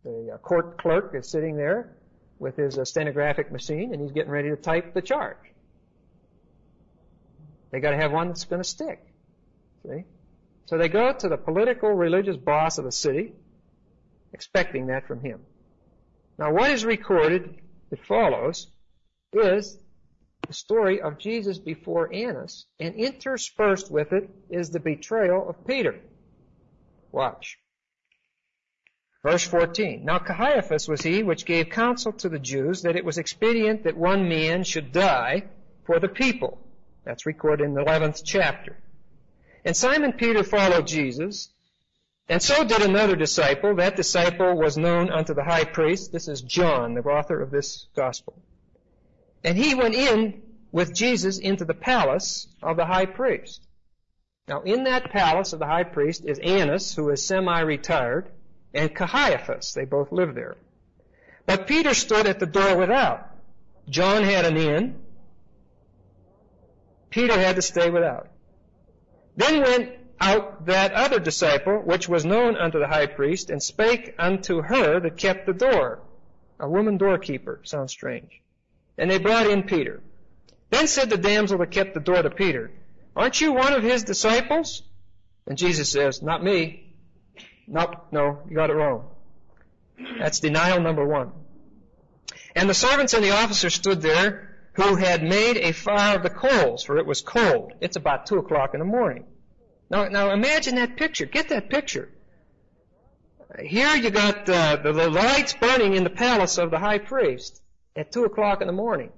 The court clerk is sitting there with his stenographic machine, and he's getting ready to type the charge. They got to have one that's going to stick. See? So they go to the political, religious boss of the city, expecting that from him. Now, what is recorded that follows is the story of Jesus before Annas, and interspersed with it is the betrayal of Peter. Watch. Verse 14. Now Caiaphas was he which gave counsel to the Jews that it was expedient that one man should die for the people. That's recorded in the 11th chapter. And Simon Peter followed Jesus, and so did another disciple. That disciple was known unto the high priest. This is John, the author of this gospel. And he went in with Jesus into the palace of the high priest. Now, in that palace of the high priest is Annas, who is semi-retired, and Caiaphas. They both live there. But Peter stood at the door without. John had an in. Peter had to stay without. Then went out that other disciple, which was known unto the high priest, and spake unto her that kept the door. A woman doorkeeper. Sounds strange. And they brought in Peter. Then said the damsel that kept the door to Peter, Aren't you one of his disciples? And Jesus says, Not me. No, you got it wrong. That's denial number one. And the servants and the officers stood there, who had made a fire of the coals, for it was cold. It's about 2 o'clock in the morning. Now imagine that picture. Get that picture. Here you got the lights burning in the palace of the high priest at 2 o'clock in the morning.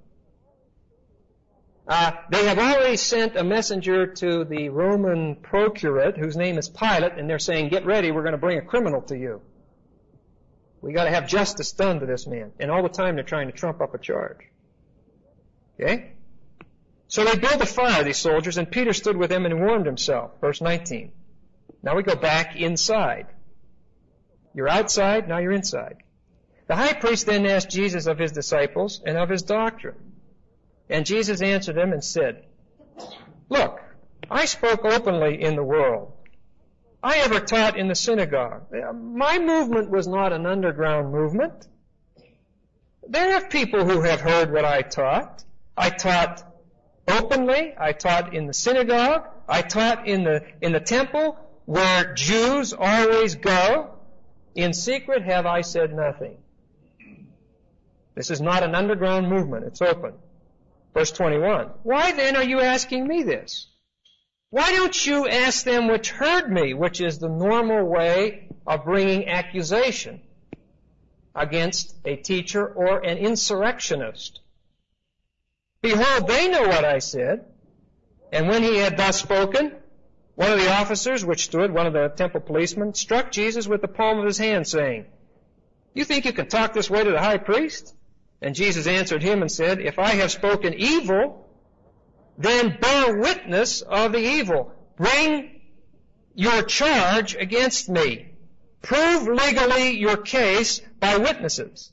They have already sent a messenger to the Roman procurate, whose name is Pilate, and they're saying, Get ready, we're going to bring a criminal to you. We got to have justice done to this man. And all the time they're trying to trump up a charge. Okay? So they built a fire, these soldiers, and Peter stood with them and warmed himself. Verse 19. Now we go back inside. You're outside, now you're inside. The high priest then asked Jesus of his disciples and of his doctrine. And Jesus answered them and said, Look, I spoke openly in the world. I ever taught in the synagogue. My movement was not an underground movement. There are people who have heard what I taught. I taught openly. I taught in the synagogue. I taught in the temple where Jews always go. In secret have I said nothing. This is not an underground movement. It's open. Verse 21. Why then are you asking me this? Why don't you ask them which heard me, which is the normal way of bringing accusation against a teacher or an insurrectionist? Behold, they know what I said. And when he had thus spoken, one of the officers which stood, one of the temple policemen, struck Jesus with the palm of his hand, saying, You think you can talk this way to the high priest? And Jesus answered him and said, If I have spoken evil, then bear witness of the evil. Bring your charge against me. Prove legally your case by witnesses.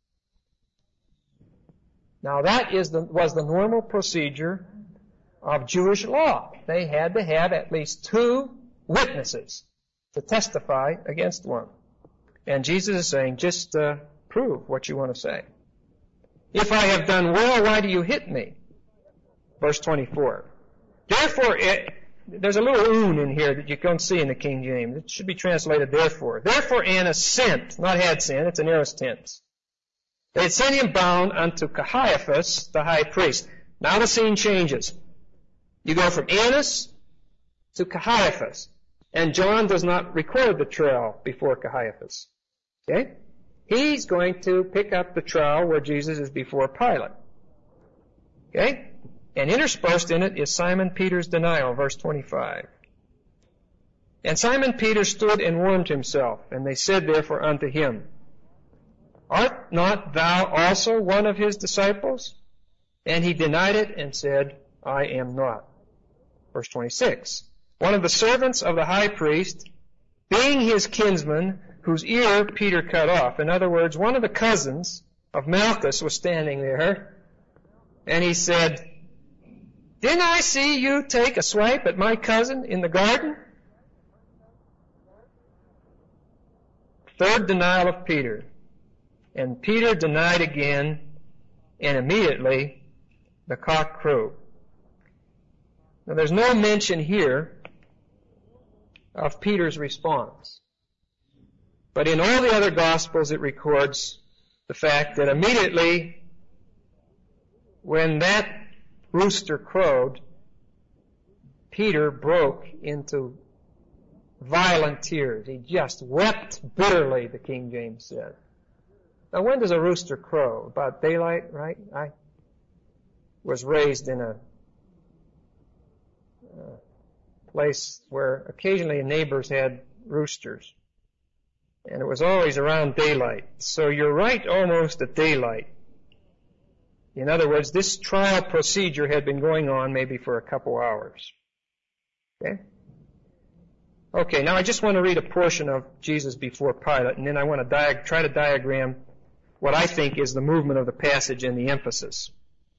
Now that was the normal procedure of Jewish law. They had to have at least 2 witnesses to testify against one. And Jesus is saying, just prove what you want to say. If I have done well, why do you hit me? Verse 24. Therefore, there's a little oon in here that you don't see in the King James. It should be translated therefore. Therefore Annas sent, not had sent, it's an aorist tense. They had sent him bound unto Caiaphas, the high priest. Now the scene changes. You go from Annas to Caiaphas. And John does not record the trial before Caiaphas. Okay? He's going to pick up the trial where Jesus is before Pilate. Okay? And interspersed in it is Simon Peter's denial, verse 25. And Simon Peter stood and warmed himself, and they said therefore unto him, Art not thou also one of his disciples? And he denied it and said, I am not. Verse 26. One of the servants of the high priest, being his kinsman, whose ear Peter cut off. In other words, one of the cousins of Malchus was standing there, and he said, Didn't I see you take a swipe at my cousin in the garden? third denial of Peter. And Peter denied again, and immediately the cock crowed. Now there's no mention here of Peter's response. But in all the other Gospels it records the fact that immediately when that rooster crowed, Peter broke into violent tears. He just wept bitterly, the King James said. Now when does a rooster crow? About daylight, right? I was raised in a place where occasionally neighbors had roosters. And it was always around daylight. So you're right almost at daylight. In other words, this trial procedure had been going on maybe for a couple hours. Okay? Okay, now I just want to read a portion of Jesus before Pilate, and then I want to try to diagram what I think is the movement of the passage and the emphasis.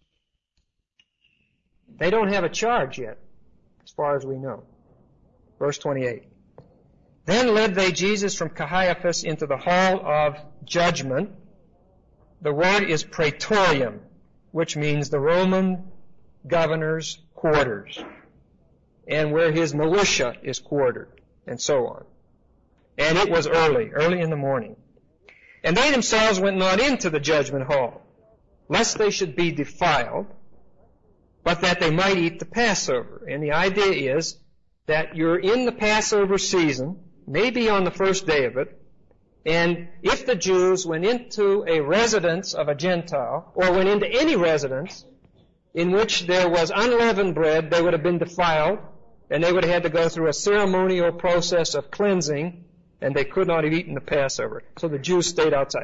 They don't have a charge yet, as far as we know. Verse 28. Then led they Jesus from Caiaphas into the hall of judgment. The word is praetorium, which means the Roman governor's quarters, and where his militia is quartered, and so on. And it was early in the morning. And they themselves went not into the judgment hall, lest they should be defiled, but that they might eat the Passover. And the idea is that you're in the Passover season, maybe on the first day of it, and if the Jews went into a residence of a Gentile, or went into any residence in which there was unleavened bread, they would have been defiled, and they would have had to go through a ceremonial process of cleansing, and they could not have eaten the Passover. So the Jews stayed outside.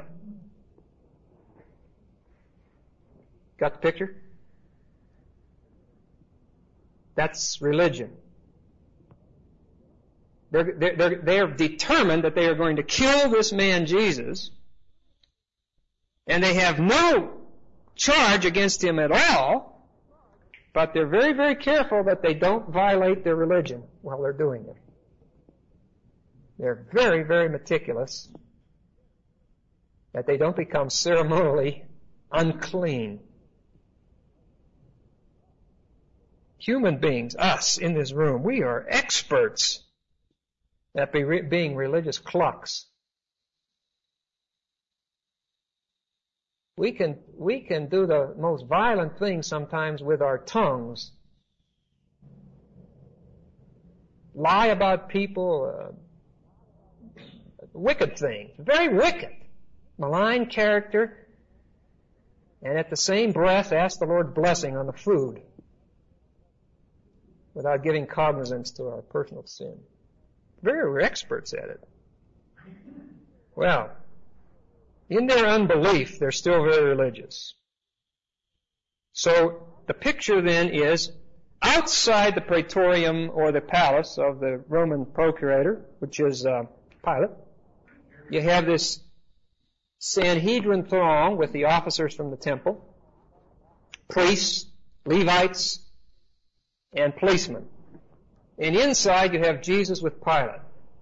Got the picture? That's religion. They're determined that they are going to kill this man Jesus, and they have no charge against him at all, but they're very, very careful that they don't violate their religion while they're doing it. They're very, very meticulous that they don't become ceremonially unclean. Human beings, us in this room, we are experts at being religious clucks. We can do the most violent things sometimes with our tongues. Lie about people, wicked things, very wicked. Malign character, and at the same breath ask the Lord's blessing on the food without giving cognizance to our personal sin. We're experts at it. Well, in their unbelief, they're still very religious. So the picture then is outside the praetorium or the palace of the Roman procurator, which is Pilate. You have this Sanhedrin throng with the officers from the temple, priests, Levites, and policemen. And inside you have Jesus with Pilate.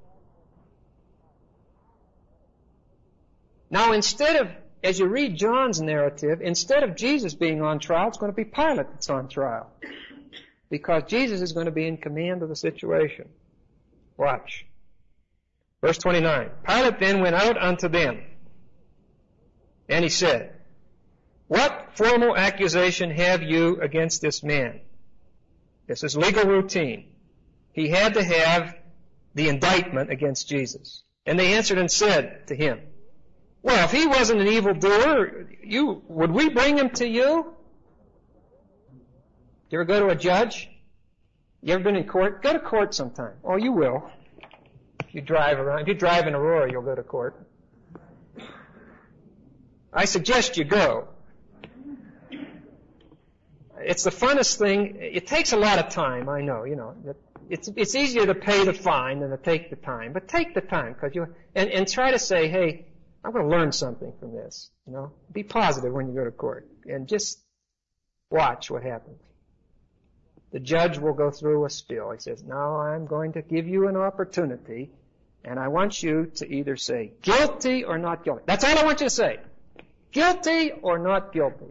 Now instead of, as you read John's narrative, instead of Jesus being on trial, it's going to be Pilate that's on trial. Because Jesus is going to be in command of the situation. Watch. Verse 29. Pilate then went out unto them, and he said, What formal accusation have you against this man? This is legal routine. He had to have the indictment against Jesus. And they answered and said to him, Well, if he wasn't an evildoer, would we bring him to you? You ever go to a judge? You ever been in court? Go to court sometime. Oh, you will. If you drive around. If you drive in Aurora, you'll go to court. I suggest you go. It's the funnest thing. It takes a lot of time, I know, It's easier to pay the fine than to take the time. But take the time, and try to say, hey, I'm going to learn something from this, Be positive when you go to court. And just watch what happens. The judge will go through a spiel. He says, now I'm going to give you an opportunity, And I want you to either say guilty or not guilty. That's all I want you to say. Guilty or not guilty.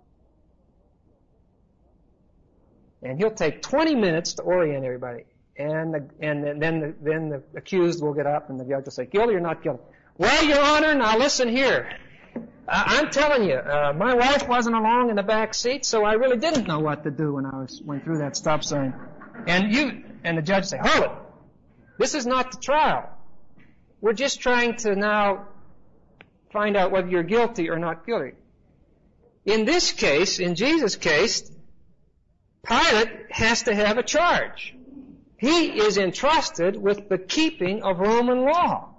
And he'll take 20 minutes to orient everybody. And then the accused will get up and the judge will say, guilty or not guilty. Well, Your Honor, now listen here. I'm telling you, my wife wasn't along in the back seat, so I really didn't know what to do when I went through that stop sign. And the judge say, hold it. This is not the trial. We're just trying to now find out whether you're guilty or not guilty. In this case, in Jesus' case, Pilate has to have a charge. He is entrusted with the keeping of Roman law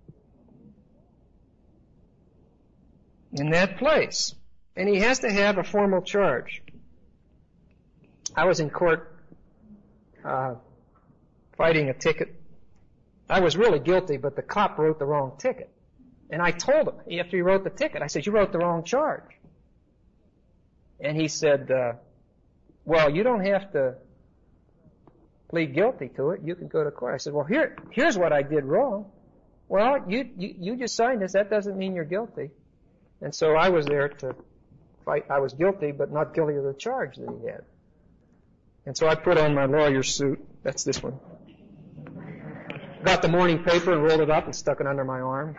in that place. And he has to have a formal charge. I was in court fighting a ticket. I was really guilty, but the cop wrote the wrong ticket. And I told him, after he wrote the ticket, I said, you wrote the wrong charge. And he said, well, you don't have to plead guilty to it. You can go to court. I said, well, here's what I did wrong. Well, you just signed this. That doesn't mean you're guilty. And so I was there to fight. I was guilty, but not guilty of the charge that he had. And so I put on my lawyer suit. That's this one. Got the morning paper and rolled it up and stuck it under my arm.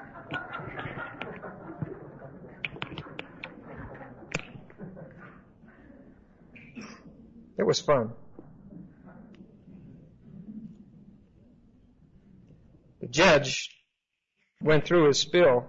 It was fun. The judge went through his spill,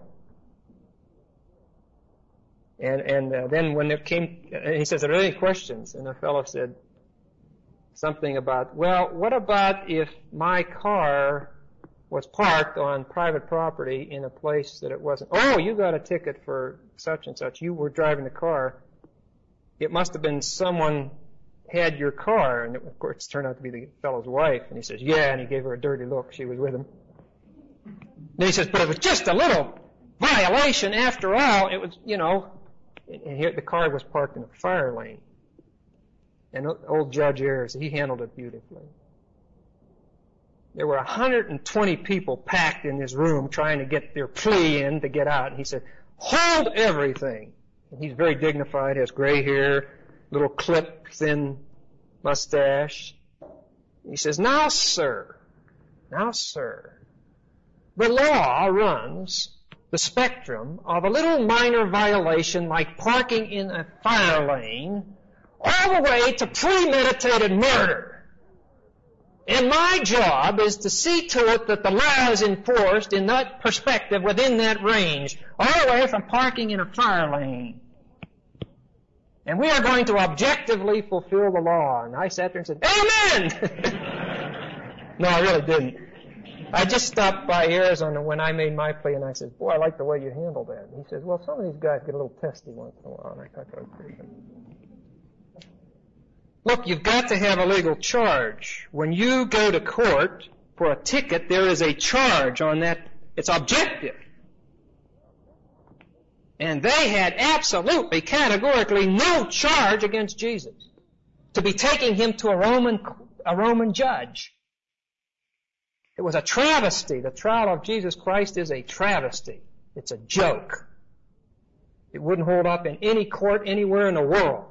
and then when it came, he says, are there any questions? And the fellow said something about, well, what about if my car was parked on private property in a place that it wasn't? Oh, you got a ticket for such and such. You were driving the car. It must have been someone had your car, and of course it turned out to be the fellow's wife. And he says, yeah, and he gave her a dirty look. She was with him. Then he says, but it was just a little violation after all. It was, and here the car was parked in a fire lane. And old Judge Ayers, he handled it beautifully. There were 120 people packed in this room trying to get their plea in to get out. And he said, hold everything. And he's very dignified, has gray hair, little clip, thin mustache. He says, now, sir, the law runs the spectrum of a little minor violation like parking in a fire lane all the way to premeditated murder. And my job is to see to it that the law is enforced in that perspective within that range, all the way from parking in a fire lane. And we are going to objectively fulfill the law. And I sat there and said, amen! No, I really didn't. I just stopped by Arizona when I made my plea, and I said, boy, I like the way you handled that. And he says, well, some of these guys get a little testy once in a while. And I thought that was pretty good. Look, you've got to have a legal charge. When you go to court for a ticket, there is a charge on that. It's objective. And they had absolutely, categorically no charge against Jesus to be taking him to a Roman judge. It was a travesty. The trial of Jesus Christ is a travesty. It's a joke. It wouldn't hold up in any court anywhere in the world.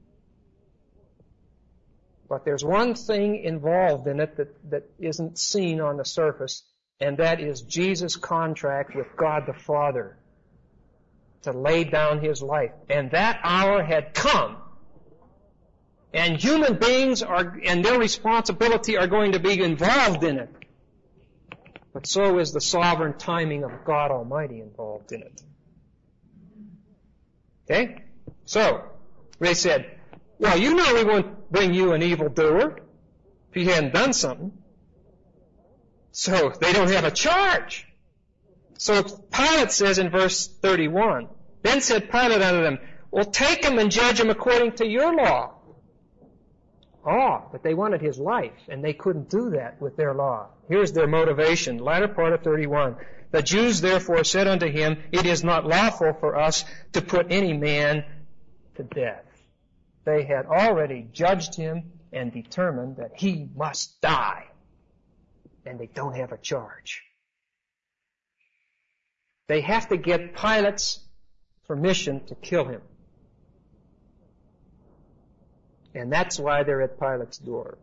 But there's one thing involved in it that isn't seen on the surface, and that is Jesus' contract with God the Father to lay down his life. And that hour had come. And human beings and their responsibility are going to be involved in it. But so is the sovereign timing of God Almighty involved in it. Okay? So, they said, well, you know we won't bring you an evildoer if you hadn't done something. So, they don't have a charge. So, Pilate says in verse 31, then said Pilate unto them, well, take him and judge him according to your law. Oh, but they wanted his life, and they couldn't do that with their law. Here's their motivation, latter part of 31. The Jews therefore said unto him, it is not lawful for us to put any man to death. They had already judged him and determined that he must die. And they don't have a charge. They have to get Pilate's permission to kill him. And that's why they're at Pilate's door.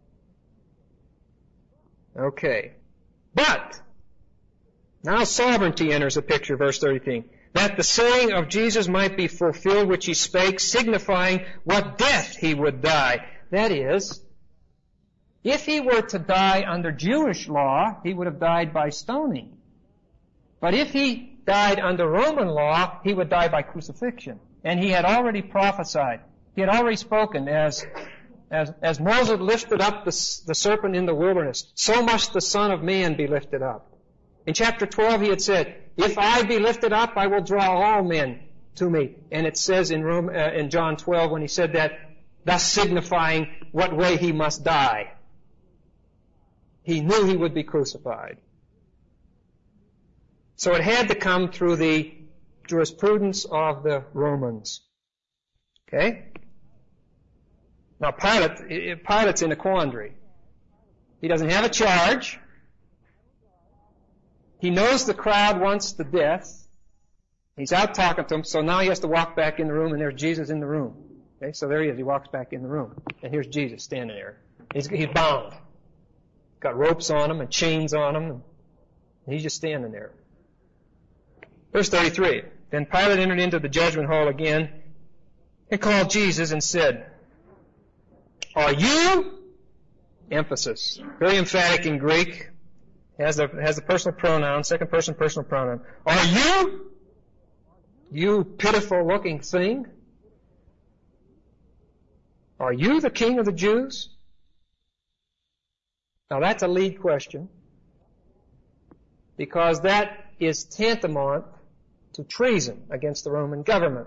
Okay. But, now sovereignty enters the picture, verse 13. That the saying of Jesus might be fulfilled which he spake, signifying what death he would die. That is, if he were to die under Jewish law, he would have died by stoning. But if he died under Roman law, he would die by crucifixion. And he had already prophesied. He had already spoken as Moses lifted up the serpent in the wilderness, so must the Son of Man be lifted up. In chapter 12 he had said, if I be lifted up, I will draw all men to me. And it says in John 12 when he said that, thus signifying what way he must die. He knew he would be crucified. So it had to come through the jurisprudence of the Romans. Okay? Now Pilate's in a quandary. He doesn't have a charge. He knows the crowd wants the death. He's out talking to them, so now he has to walk back in the room, and there's Jesus in the room. Okay, so there he is. He walks back in the room, and here's Jesus standing there. He's bound. Got ropes on him and chains on him, and he's just standing there. Verse 33. Then Pilate entered into the judgment hall again and called Jesus and said, are you? Emphasis. Very emphatic in Greek. Has the personal pronoun, second person personal pronoun. Are you? You pitiful looking thing? Are you the King of the Jews? Now that's a lead question, because that is tantamount to treason against the Roman government.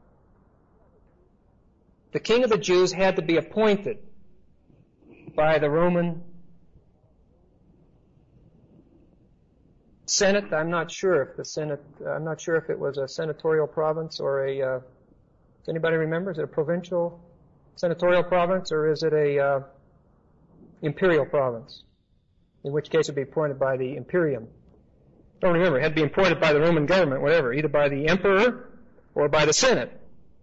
The King of the Jews had to be appointed by the Roman Senate. I'm not sure if it was a senatorial province or does anybody remember? Is it a provincial senatorial province or is it a imperial province? In which case it would be appointed by the imperium. Don't remember, it had to be appointed by the Roman government, whatever, either by the emperor or by the Senate.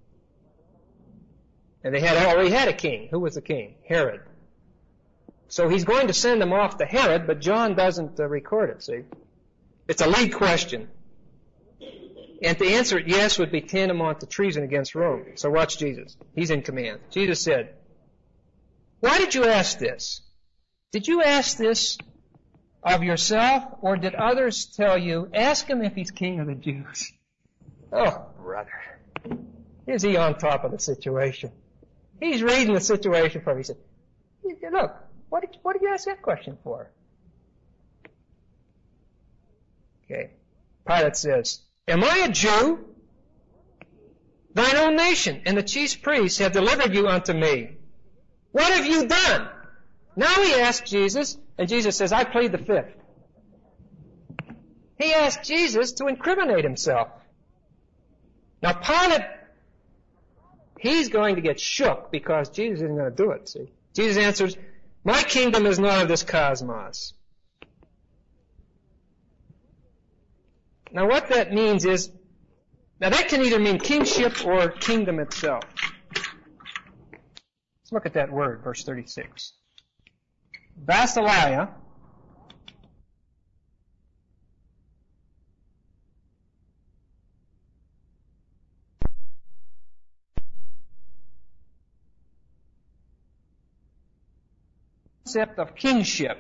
And they already had a king. Who was the king? Herod. So he's going to send them off to Herod, but John doesn't record it, see? It's a lead question. And to answer it yes would be tantamount to treason against Rome. So watch Jesus. He's in command. Jesus said, why did you ask this? Did you ask this of yourself, or did others tell you, ask him if he's King of the Jews? Oh, brother. Is he on top of the situation? He's reading the situation for him. He said, look, what did you ask that question for? Okay. Pilate says, am I a Jew? Thine own nation and the chief priests have delivered you unto me. What have you done? Now he asks Jesus, and Jesus says, I plead the fifth. He asked Jesus to incriminate himself. Now Pilate, he's going to get shook because Jesus isn't going to do it, see. Jesus answers, my kingdom is not of this cosmos. Now what that means is, now that can either mean kingship or kingdom itself. Let's look at that word, verse 36. Basileia concept of kingship.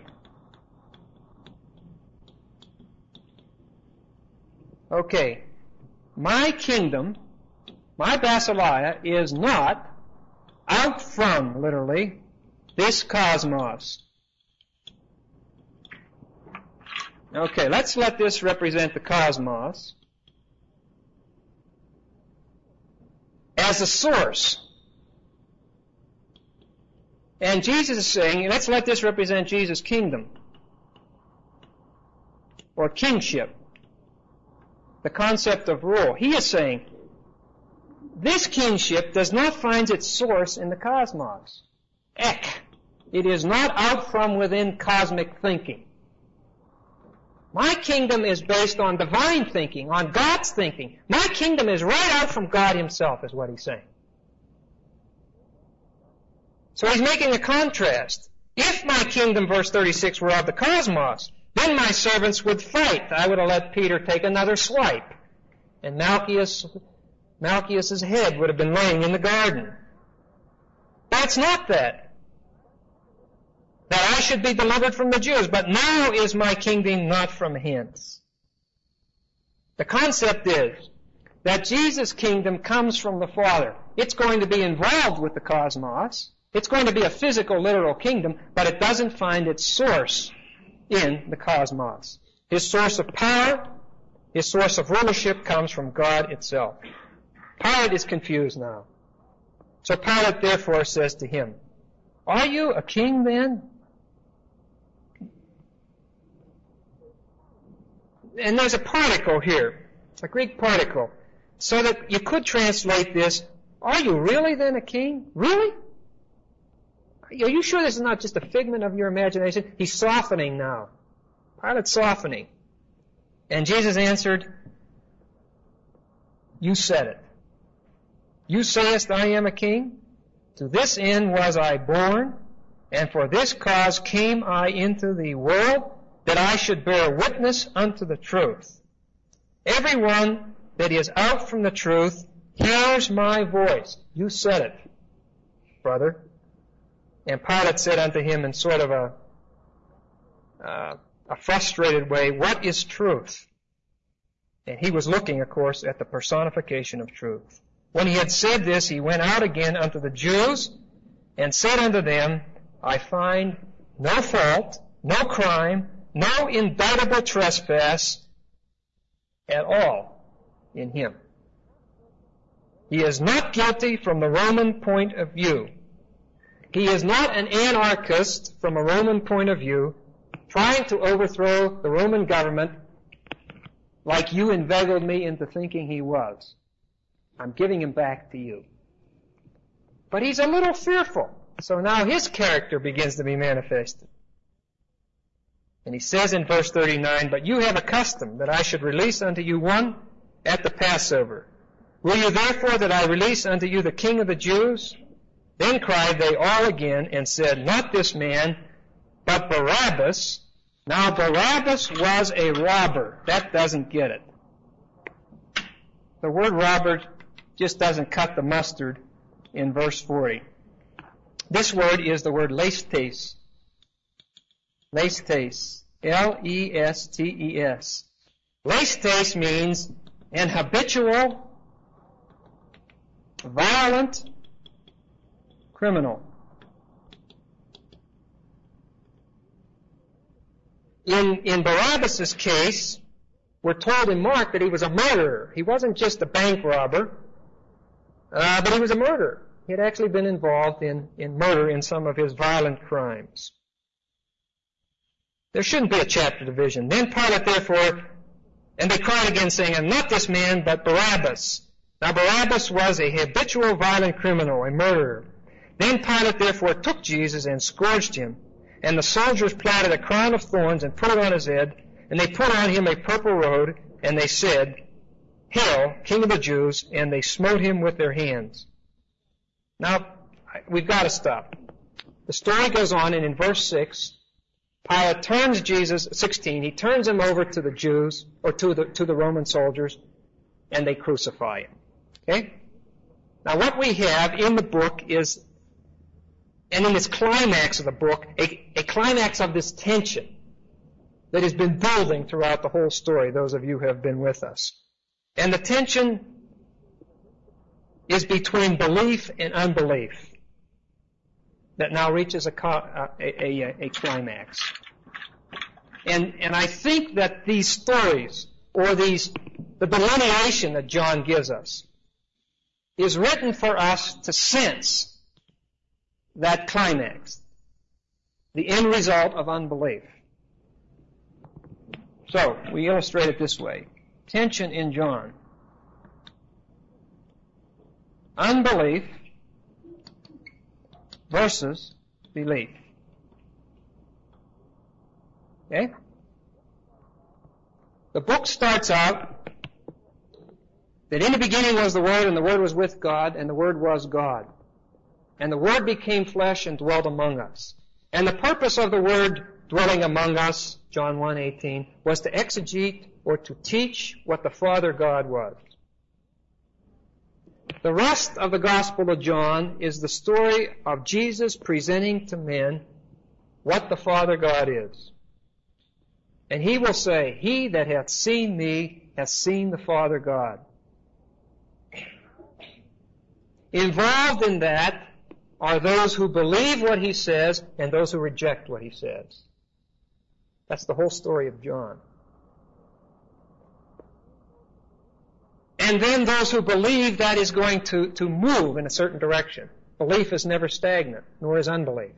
Okay, my kingdom, my Basileia, is not out from, literally, this cosmos. Okay, let's let this represent the cosmos as a source. And Jesus is saying, let's let this represent Jesus' kingdom or kingship, the concept of rule. He is saying, this kingship does not find its source in the cosmos. Ek. It is not out from within cosmic thinking. My kingdom is based on divine thinking, on God's thinking. My kingdom is right out from God himself, is what he's saying. So he's making a contrast. If my kingdom, verse 36, were of the cosmos, then my servants would fight. I would have let Peter take another swipe. And Malchus's head would have been laying in the garden. But it's not that. That I should be delivered from the Jews, but now is my kingdom not from hence. The concept is that Jesus' kingdom comes from the Father. It's going to be involved with the cosmos. It's going to be a physical, literal kingdom, but it doesn't find its source in the cosmos. His source of power, his source of rulership comes from God itself. Pilate is confused now. So Pilate therefore says to him, "Are you a king then?" And there's a particle here, a Greek particle, so that you could translate this, "Are you really then a king? Really? Are you sure this is not just a figment of your imagination?" He's softening now. Pilate's softening. And Jesus answered, "You said it. You sayest I am a king? To this end was I born, and for this cause came I into the world, that I should bear witness unto the truth. Everyone that is out from the truth hears my voice." You said it, brother. And Pilate said unto him in sort of a frustrated way, "What is truth?" And he was looking, of course, at the personification of truth. When he had said this, he went out again unto the Jews, and said unto them, "I find no fault, no crime, no indictable trespass at all in him. He is not guilty from the Roman point of view. He is not an anarchist from a Roman point of view, trying to overthrow the Roman government like you inveigled me into thinking he was. I'm giving him back to you." But he's a little fearful. So now his character begins to be manifested. And he says in verse 39, "But you have a custom that I should release unto you one at the Passover. Will you therefore that I release unto you the King of the Jews?" Then cried they all again and said, "Not this man, but Barabbas." Now Barabbas was a robber. That doesn't get it. The word robber just doesn't cut the mustard in verse 40. This word is the word lestes. Lestes. Lestes. Lestes means an habitual, violent criminal. In Barabbas' case, we're told in Mark that he was a murderer. He wasn't just a bank robber, but he was a murderer. He had actually been involved in murder in some of his violent crimes. There shouldn't be a chapter division. Then Pilate therefore, and they cried again saying, "And not this man, but Barabbas." Now Barabbas was a habitual violent criminal, a murderer. Then Pilate therefore took Jesus and scourged him. And the soldiers plaited a crown of thorns and put it on his head. And they put on him a purple robe. And they said, "Hail, King of the Jews!" And they smote him with their hands. Now, we've got to stop. The story goes on, and in verse 6, Pilate turns Jesus, 16, he turns him over to the Jews, or to the Roman soldiers, and they crucify him. Okay? Now what we have in the book is, and in this climax of the book, a climax of this tension that has been building throughout the whole story, those of you who have been with us. And the tension is between belief and unbelief that now reaches a climax. And I think that these stories, or the delineation that John gives us, is written for us to sense that climax, the end result of unbelief. So, we illustrate it this way. Tension in John. Unbelief versus belief. Okay? The book starts out that in the beginning was the Word, and the Word was with God, and the Word was God. And the Word became flesh and dwelt among us. And the purpose of the Word dwelling among us, John 1:18, was to exegete or to teach what the Father God was. The rest of the Gospel of John is the story of Jesus presenting to men what the Father God is. And he will say, "He that hath seen me hath seen the Father God." Involved in that are those who believe what he says and those who reject what he says. That's the whole story of John. And then those who believe that is going to move in a certain direction. Belief is never stagnant, nor is unbelief.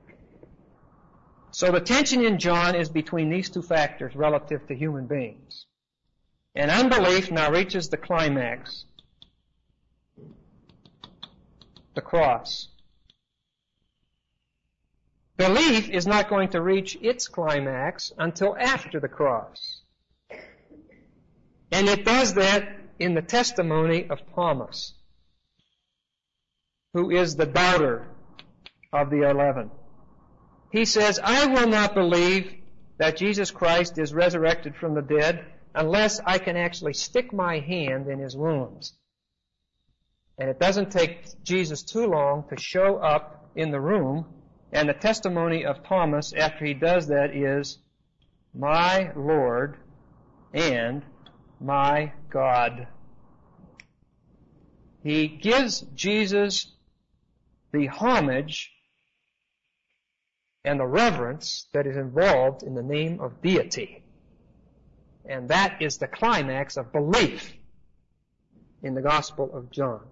So the tension in John is between these two factors relative to human beings. And unbelief now reaches the climax, the cross. Belief is not going to reach its climax until after the cross. And it does that in the testimony of Thomas, who is the doubter of the 11. He says, "I will not believe that Jesus Christ is resurrected from the dead unless I can actually stick my hand in his wounds." And it doesn't take Jesus too long to show up in the room, and the testimony of Thomas after he does that is, "My Lord and my God." He gives Jesus the homage and the reverence that is involved in the name of deity. And that is the climax of belief in the Gospel of John.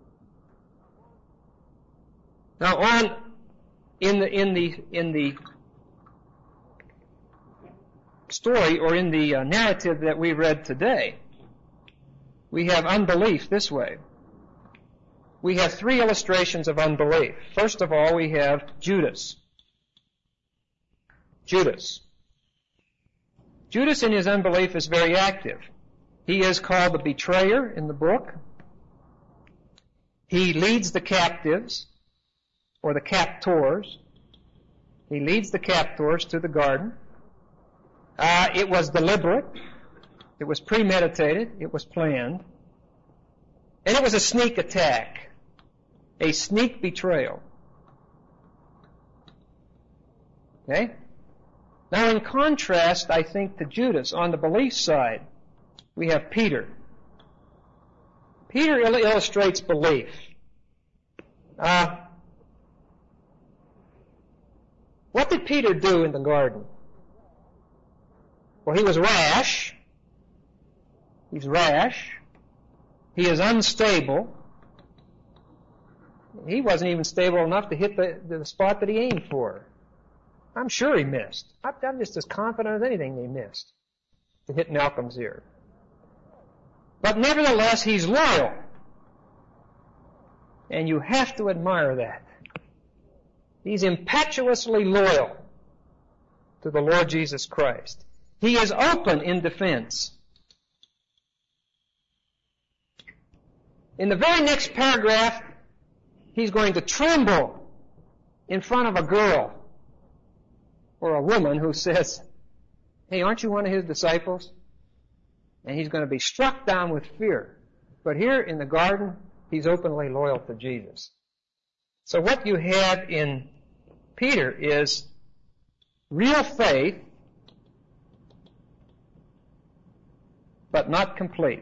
Now in the story, or in the narrative that we read today, we have unbelief this way. We have three illustrations of unbelief. First of all, we have Judas. Judas in his unbelief is very active. He is called the betrayer in the book. He leads the captives, or the captors. He leads the captors to the garden. It was deliberate. It was premeditated. It was planned. And it was a sneak attack, a sneak betrayal. Okay? Now, in contrast, I think, to Judas, on the belief side, we have Peter. Peter illustrates belief. What did Peter do in the garden? Well, he was rash. He's rash. He is unstable. He wasn't even stable enough to hit the spot that he aimed for. I'm sure he missed. I'm just as confident as anything he missed to hit Malcolm's ear. But nevertheless, he's loyal. And you have to admire that. He's impetuously loyal to the Lord Jesus Christ. He is open in defense. In the very next paragraph, he's going to tremble in front of a girl or a woman who says, "Hey, aren't you one of his disciples?" And he's going to be struck down with fear. But here in the garden, he's openly loyal to Jesus. So what you have in Peter is real faith, but not complete.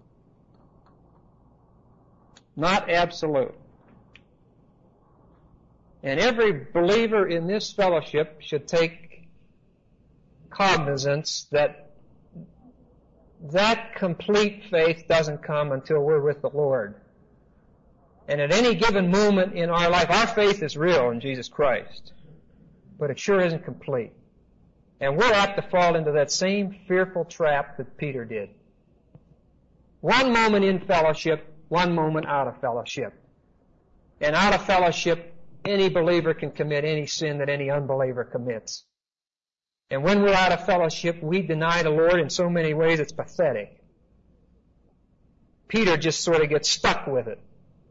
Not absolute. And every believer in this fellowship should take cognizance that that complete faith doesn't come until we're with the Lord. And at any given moment in our life, our faith is real in Jesus Christ, but it sure isn't complete. And we're apt to fall into that same fearful trap that Peter did. One moment in fellowship, one moment out of fellowship. And out of fellowship, any believer can commit any sin that any unbeliever commits. And when we're out of fellowship, we deny the Lord in so many ways it's pathetic. Peter just sort of gets stuck with it.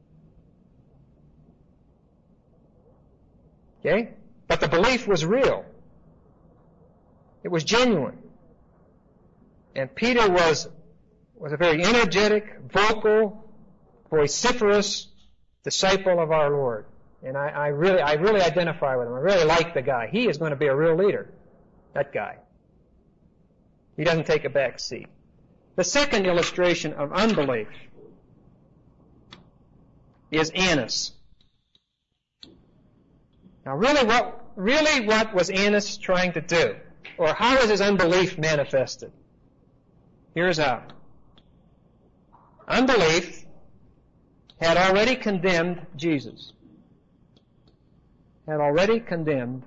Okay? But the belief was real. It was genuine. And Peter was a very energetic, vocal, vociferous disciple of our Lord. And I really identify with him. I really like the guy. He is going to be a real leader. That guy. He doesn't take a back seat. The second illustration of unbelief is Annas. Now really what was Annas trying to do? Or how was his unbelief manifested? Here's how. Unbelief had already condemned Jesus. Had already condemned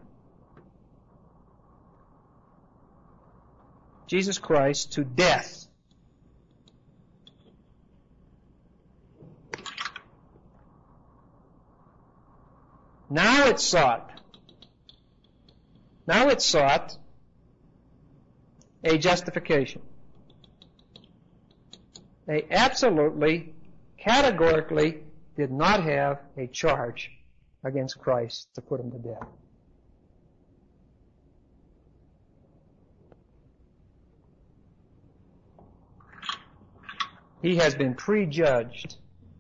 Jesus Christ to death. Now it sought a justification. They absolutely, categorically did not have a charge against Christ to put him to death. He has been prejudged.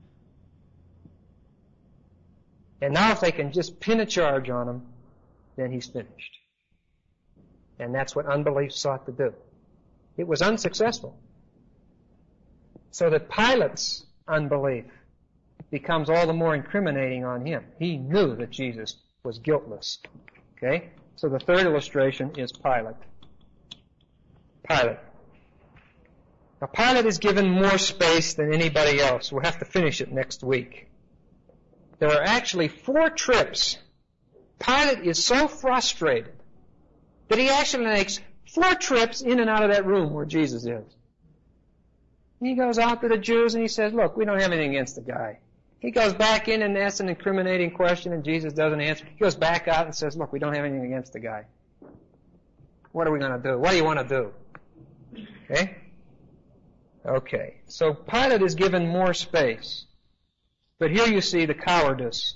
And now if they can just pin a charge on him, then he's finished. And that's what unbelief sought to do. It was unsuccessful. So that Pilate's unbelief becomes all the more incriminating on him. He knew that Jesus was guiltless. Okay? So the third illustration is Pilate. Pilate. Now Pilate is given more space than anybody else. We'll have to finish it next week. There are actually 4 trips. Pilate is so frustrated that he actually makes 4 trips in and out of that room where Jesus is. He goes out to the Jews and he says, look, we don't have anything against the guy. He goes back in and asks an incriminating question and Jesus doesn't answer. He goes back out and says, look, we don't have anything against the guy. What are we going to do? What do you want to do? Okay? Okay. So Pilate is given more space. But here you see the cowardice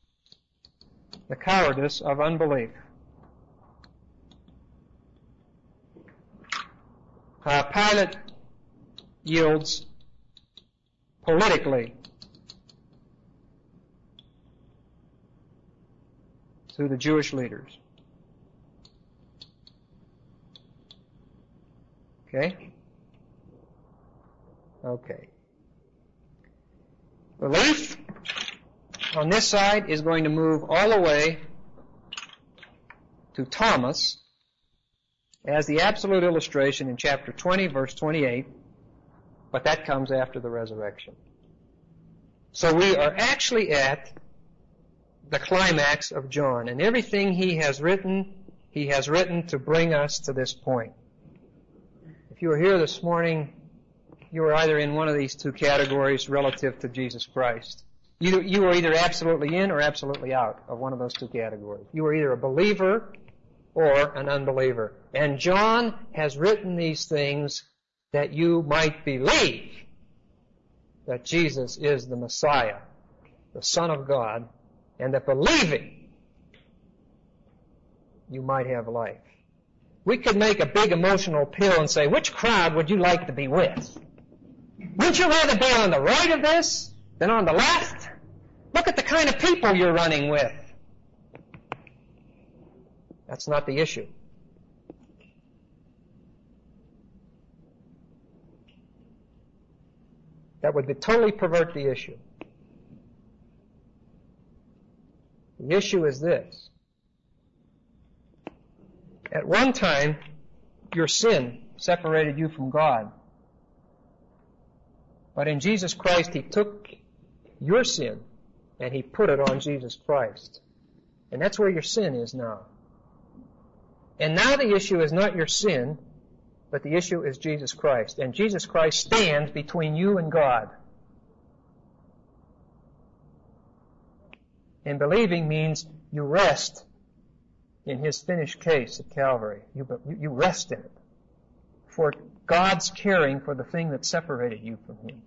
of unbelief. Pilate yields politically to the Jewish leaders. Okay? Okay. Belief on this side is going to move all the way to Thomas as the absolute illustration in chapter 20, verse 28, but that comes after the resurrection. So we are actually at the climax of John, and everything he has written to bring us to this point. If you were here this morning, you were either in one of these 2 categories relative to Jesus Christ. You were either absolutely in or absolutely out of one of those 2 categories. You were either a believer or an unbeliever. And John has written these things that you might believe that Jesus is the Messiah, the Son of God, and that believing you might have life. We could make a big emotional appeal and say, which crowd would you like to be with? Wouldn't you rather be on the right of this than on the left? Look at the kind of people you're running with. That's not the issue. That would totally pervert the issue. The issue is this. At one time, your sin separated you from God. But in Jesus Christ, He took your sin and He put it on Jesus Christ. And that's where your sin is now. And now the issue is not your sin, but the issue is Jesus Christ. And Jesus Christ stands between you and God. And believing means you rest in His finished case at Calvary. You rest in it. For God's caring for the thing that separated you from Him.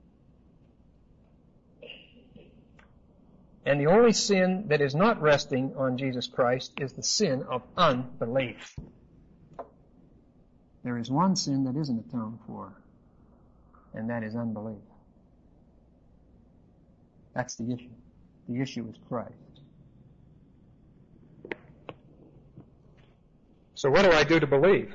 And the only sin that is not resting on Jesus Christ is the sin of unbelief. There is one sin that isn't atoned for, and that is unbelief. That's the issue. The issue is Christ. So what do I do to believe?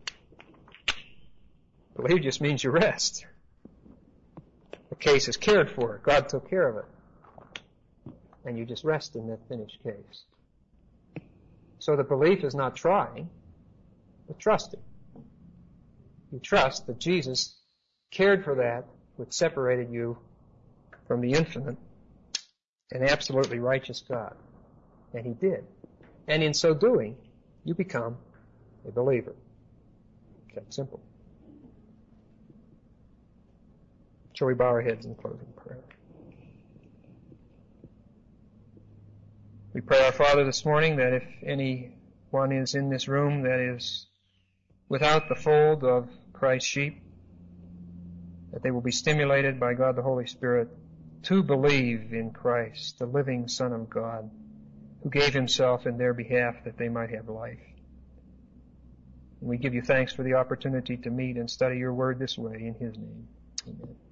Believe just means you rest. The case is cared for. God took care of it. And you just rest in that finished case. So the belief is not trying, but trusting. You trust that Jesus cared for that which separated you from the infinite and absolutely righteous God. And He did. And in so doing, you become a believer. It's that simple. Shall we bow our heads in closing prayer? We pray, our Father, this morning that if anyone is in this room that is without the fold of Christ's sheep, that they will be stimulated by God the Holy Spirit to believe in Christ, the living Son of God, who gave Himself in their behalf that they might have life. And we give You thanks for the opportunity to meet and study Your Word this way in His name. Amen.